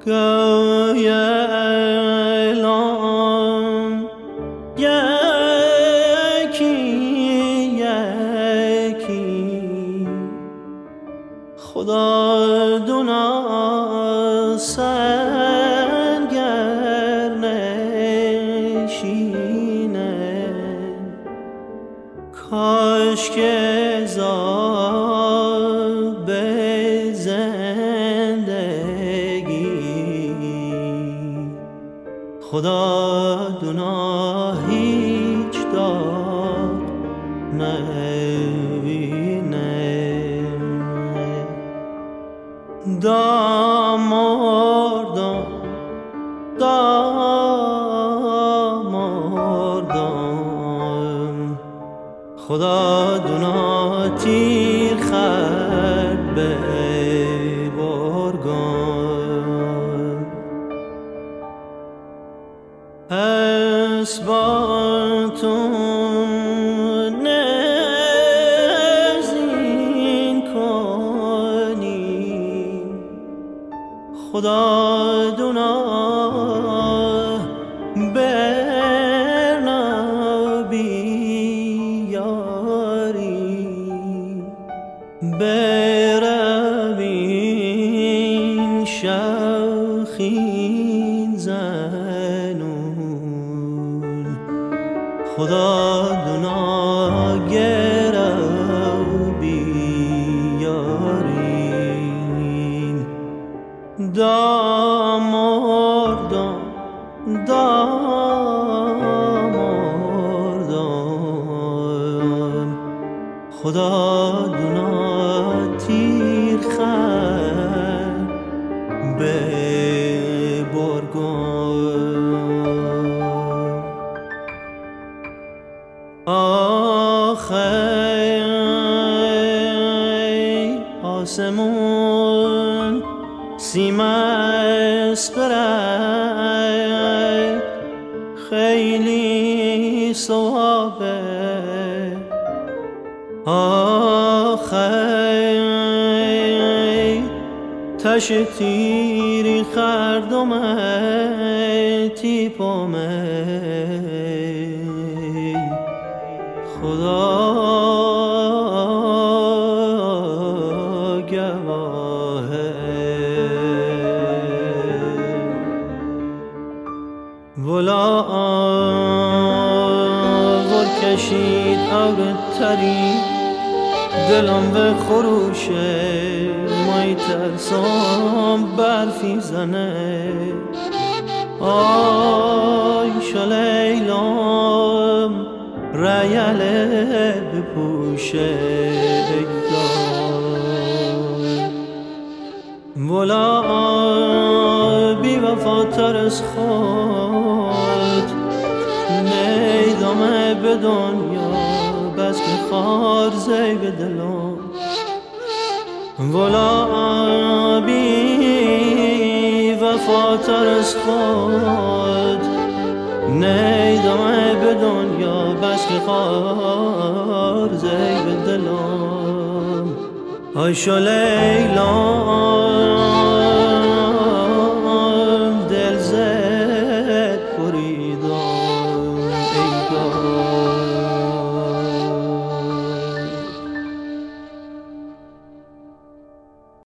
گویم یکی یکی خدا دونا سنگر نشینه کاش که زاب زندگی خدا دونا هیچ داد نبینه دامردم خدا دونا تیر خرد به برگم اسباتون نزین کنی خدا دونا بروین شوخین زنون خدا دونا گرو بیارین دامردم خدا دونا تیر خرد به برگم آخه آسمون سیمست برد خیلی صوابه آخه تش تیری خردمه تیپمه خدا گواهه ولا ور کشید آور تری دلم به خروشه مای ترسام برفی زنه آی شلیلام ریله بپوشه ولا بی وفاتر از خود نیدامه به دنیا بس که خار زی به دلم ولا بی وفاتر از خود نیدامه به دنیا بس که خار زی به دلم آی شو لیلا